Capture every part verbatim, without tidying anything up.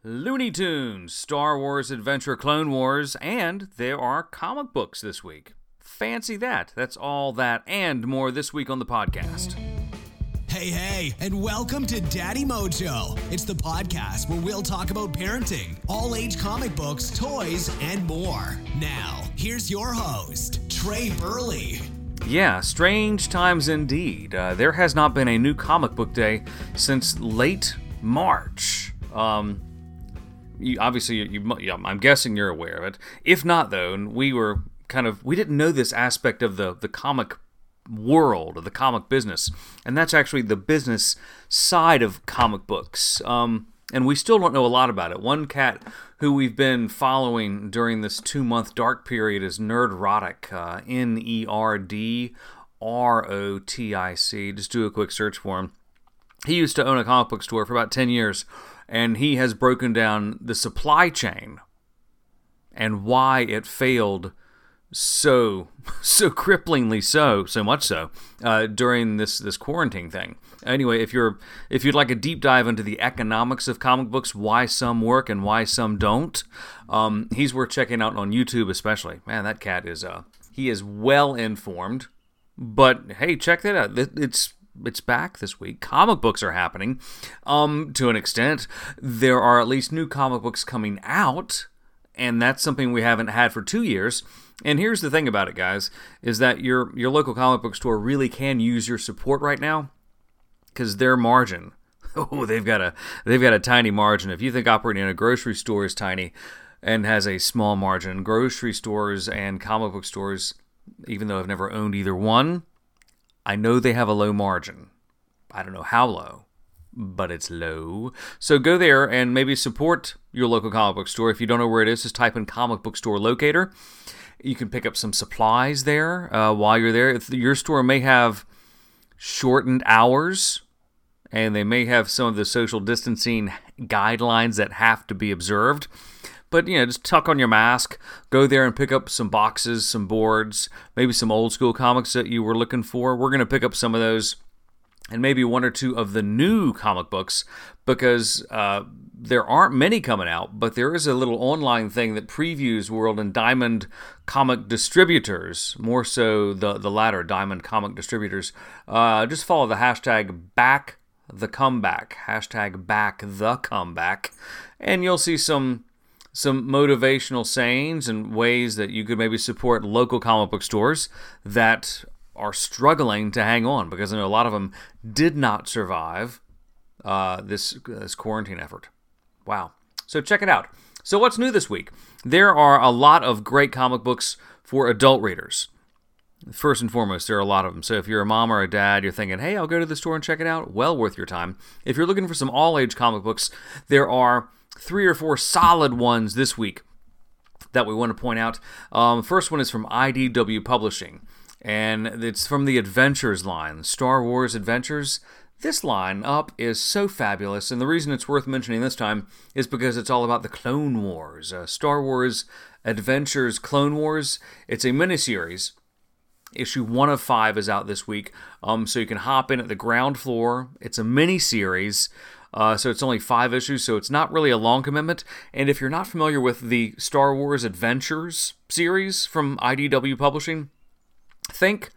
Looney Tunes, Star Wars Adventure Clone Wars, and there are comic books this week. Fancy that. That's all that and more this week on the podcast. Hey, hey, and welcome to Daddy Mojo. It's the podcast where we'll talk about parenting, all-age comic books, toys, and more. Now, here's your host, Trey Burley. Yeah, strange times indeed. Uh, there has not been a new comic book day since late March. Um... You, obviously, you, you, I'm guessing you're aware of it. If not, though, we were kind of, we didn't know this aspect of the, the comic world, of the comic business, and that's actually the business side of comic books. Um, and we still don't know a lot about it. One cat who we've been following during this two-month dark period is Nerdrotic, uh, N E R D R O T I C. Just do a quick search for him. He used to own a comic book store for about ten years, and he has broken down the supply chain and why it failed so, so cripplingly so, so much so, uh, during this, this quarantine thing. Anyway, if you're if you'd like a deep dive into the economics of comic books, why some work and why some don't, um, he's worth checking out on YouTube especially. Man, that cat is uh he is well informed. But hey, check that out. It's It's back this week. Comic books are happening, um, to an extent. There are at least new comic books coming out, and that's something we haven't had for two years. And here's the thing about it, guys, is that your your local comic book store really can use your support right now, because their margin, oh, they've got a they've got a tiny margin. If you think operating in a grocery store is tiny and has a small margin, grocery stores and comic book stores, even though I've never owned either one, I know they have a low margin. I don't know how low, but it's low. So go there and maybe support your local comic book store. If you don't know where it is, just type in comic book store locator. You can pick up some supplies there uh, while you're there. If your store may have shortened hours, and they may have some of the social distancing guidelines that have to be observed. But, you know, just tuck on your mask, go there and pick up some boxes, some boards, maybe some old school comics that you were looking for. We're going to pick up some of those and maybe one or two of the new comic books because uh, there aren't many coming out, but there is a little online thing that previews World and Diamond Comic Distributors, more so the, the latter, Diamond Comic Distributors. Uh, just follow the hashtag back the comeback, hashtag back the comeback, and you'll see some... some motivational sayings and ways that you could maybe support local comic book stores that are struggling to hang on, because I know a lot of them did not survive uh, this, this quarantine effort. Wow. So check it out. So what's new this week? There are a lot of great comic books for adult readers. First and foremost, there are a lot of them. So if you're a mom or a dad, you're thinking, hey, I'll go to the store and check it out. Well worth your time. If you're looking for some all-age comic books, there are three or four solid ones this week that we want to point out. Um, first one is from I D W Publishing, and it's from the Adventures line, Star Wars Adventures. This line up is so fabulous, and the reason it's worth mentioning this time is because it's all about the Clone Wars. Uh, Star Wars Adventures Clone Wars. It's a miniseries. Issue one of five is out this week, um, so you can hop in at the ground floor. It's a mini-series. Uh, so it's only five issues, so it's not really a long commitment. And if you're not familiar with the Star Wars Adventures series from I D W Publishing, think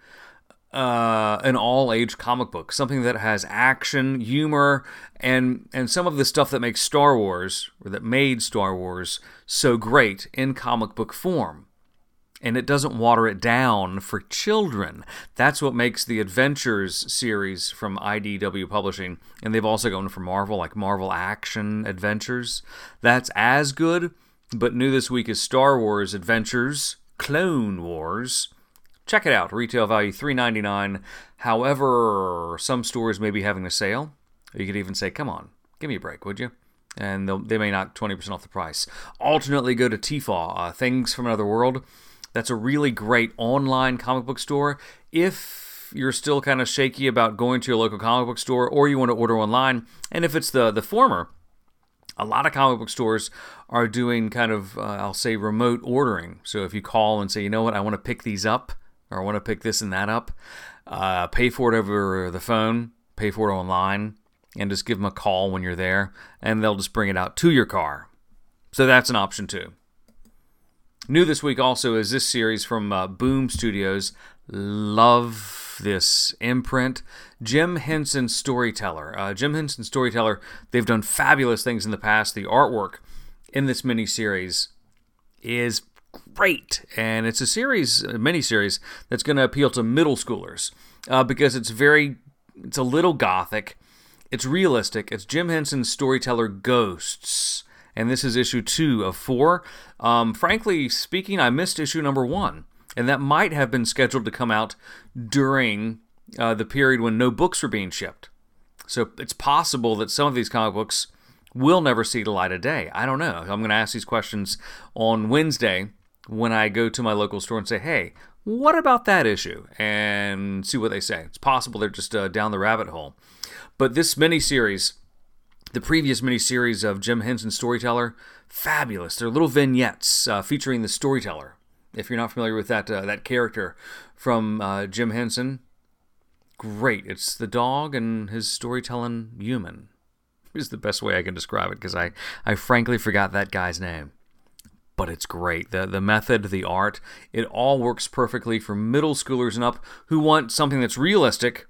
uh, an all-age comic book, something that has action, humor, and and some of the stuff that makes Star Wars, or that made Star Wars, so great in comic book form. And it doesn't water it down for children. That's what makes the Adventures series from I D W Publishing. And they've also gone for Marvel, like Marvel Action Adventures. That's as good, but new this week is Star Wars Adventures Clone Wars. Check it out. Retail value three dollars and ninety-nine cents. However, some stores may be having a sale. You could even say, come on, give me a break, would you? And they may knock twenty percent off the price. Alternately, go to T F A W, uh, Things from Another World. That's a really great online comic book store. If you're still kind of shaky about going to your local comic book store, or you want to order online, and if it's the, the former, a lot of comic book stores are doing kind of, uh, I'll say, remote ordering. So if you call and say, you know what, I want to pick these up, or I want to pick this and that up, uh, pay for it over the phone, pay for it online, and just give them a call when you're there, and they'll just bring it out to your car. So that's an option too. New this week also is this series from uh, Boom Studios. Love this imprint. Jim Henson Storyteller. Uh, Jim Henson Storyteller, they've done fabulous things in the past. The artwork in this miniseries is great. And it's a series, a miniseries, that's going to appeal to middle schoolers uh, because it's very, it's a little gothic. It's realistic. It's Jim Henson's Storyteller Ghosts. And this is issue two of four. Um, frankly speaking, I missed issue number one. And that might have been scheduled to come out during uh, the period when no books were being shipped. So it's possible that some of these comic books will never see the light of day. I don't know. I'm going to ask these questions on Wednesday when I go to my local store and say, hey, what about that issue? And see what they say. It's possible they're just uh, down the rabbit hole. But this miniseries, the previous miniseries of Jim Henson Storyteller, fabulous. They're little vignettes uh, featuring the storyteller. If you're not familiar with that uh, that character from uh, Jim Henson, great. It's the dog and his storytelling human. Is the best way I can describe it, because I, I frankly forgot that guy's name. But it's great. The the method, the art, it all works perfectly for middle schoolers and up who want something that's realistic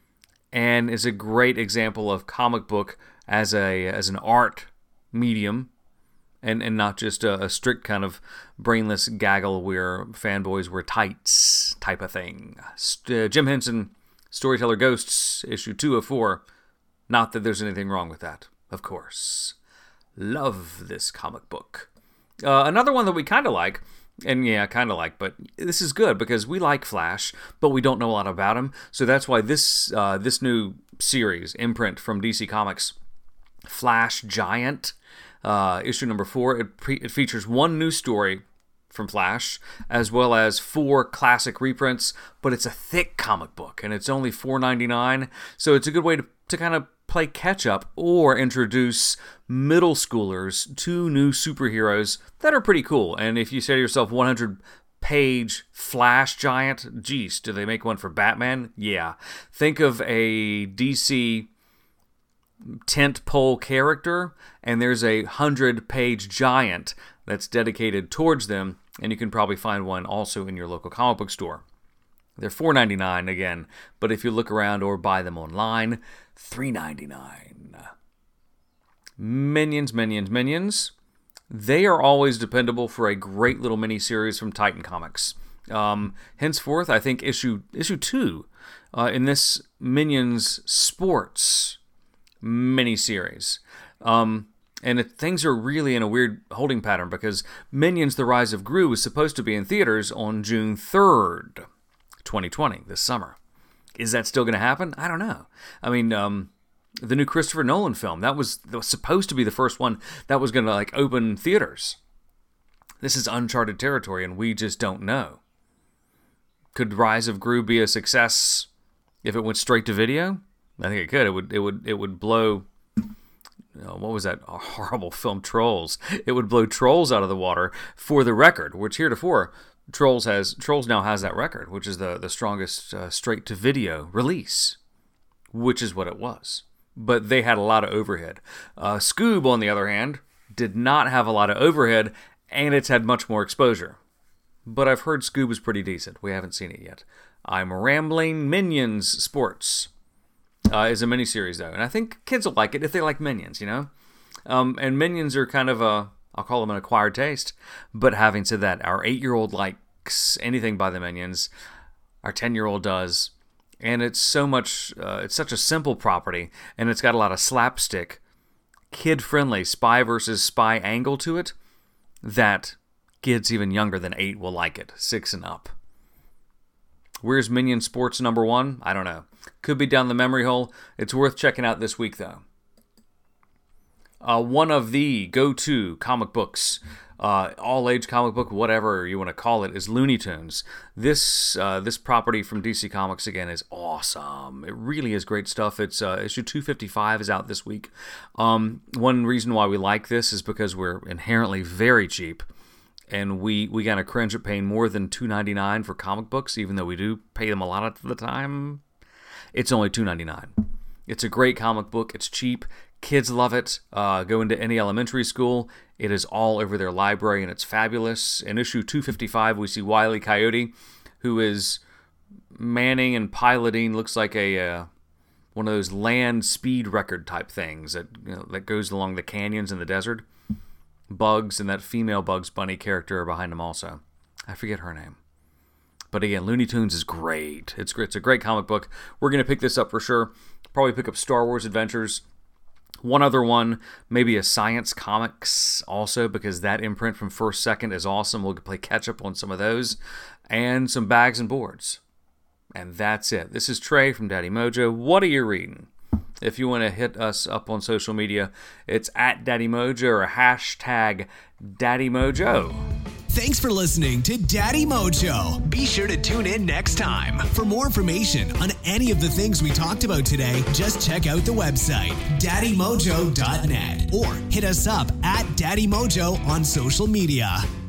and is a great example of comic book as a as an art medium, and, and not just a, a strict kind of brainless gaggle where fanboys wear tights type of thing. Uh, Jim Henson, Storyteller Ghosts, issue two of four. Not that there's anything wrong with that, of course. Love this comic book. Uh, another one that we kind of like, and yeah, kind of like, but this is good because we like Flash, but we don't know a lot about him. So that's why this uh, this new series, imprint from D C Comics, Flash Giant, uh, issue number four, it, pre- it features one new story from Flash, as well as four classic reprints, but it's a thick comic book, and it's only four ninety-nine, so it's a good way to, to kind of play catch-up or introduce middle schoolers to new superheroes that are pretty cool. And if you say to yourself, one hundred page Flash Giant, geez, do they make one for Batman? Yeah. Think of a D C tentpole character, and there's a one hundred page giant that's dedicated towards them, and you can probably find one also in your local comic book store. They're four ninety-nine again, but if you look around or buy them online, three ninety-nine. Minions, Minions, Minions. They are always dependable for a great little miniseries from Titan Comics. Um, henceforth, I think issue issue two uh, in this Minions Sports miniseries. Um, and it, things are really in a weird holding pattern because Minions: The Rise of Gru was supposed to be in theaters on June third, twenty twenty, this summer. Is that still going to happen? I don't know. I mean, um, the new Christopher Nolan film, that was, that was supposed to be the first one that was going to like open theaters. This is uncharted territory, and we just don't know. Could Rise of Gru be a success if it went straight to video? I think it could. It would. It would. It would blow. You know, what was that horrible film, Trolls? It would blow Trolls out of the water for the record, which heretofore Trolls has. Trolls now has that record, which is the the strongest uh, straight to video release, which is what it was. But they had a lot of overhead. Uh, Scoob, on the other hand, did not have a lot of overhead, and it's had much more exposure. But I've heard Scoob is pretty decent. We haven't seen it yet. I'm rambling. Minions Sports uh, is a miniseries, though. And I think kids will like it if they like Minions, you know? Um, and Minions are kind of a, I'll call them an acquired taste. But having said that, our eight-year-old likes anything by the Minions. Our ten-year-old does. And it's so much, uh, it's such a simple property. And it's got a lot of slapstick, kid-friendly spy versus spy angle to it that kids even younger than eight will like it, six and up. Where's Minion Sports number one? I don't know. Could be down the memory hole. It's worth checking out this week, though. Uh, one of the go-to comic books, uh, all-age comic book, whatever you want to call it, is Looney Tunes. This uh, this property from D C Comics, again, is awesome. It really is great stuff. It's uh, issue two fifty-five is out this week. Um, one reason why we like this is because we're inherently very cheap. And we, we kind of cringe at paying more than two ninety-nine for comic books, even though we do pay them a lot of the time. It's only two ninety-nine. It's a great comic book. It's cheap. Kids love it. Uh, go into any elementary school. It is all over their library, and it's fabulous. In issue two fifty-five, we see Wile E. Coyote, who is manning and piloting, looks like a uh, one of those land speed record type things that you know, that goes along the canyons in the desert. Bugs and that female Bugs Bunny character are behind him also. I forget her name. But again, Looney Tunes is great. It's great. It's a great comic book. We're going to pick this up for sure. Probably pick up Star Wars Adventures. One other one, maybe a Science Comics also, because that imprint from First Second is awesome. We'll play catch up on some of those. And some bags and boards. And that's it. This is Trey from Daddy Mojo. What are you reading? If you want to hit us up on social media, it's at Daddy Mojo or hashtag Daddy Mojo. Thanks for listening to Daddy Mojo. Be sure to tune in next time. For more information on any of the things we talked about today, just check out the website, daddy mojo dot net, or hit us up at Daddy Mojo on social media.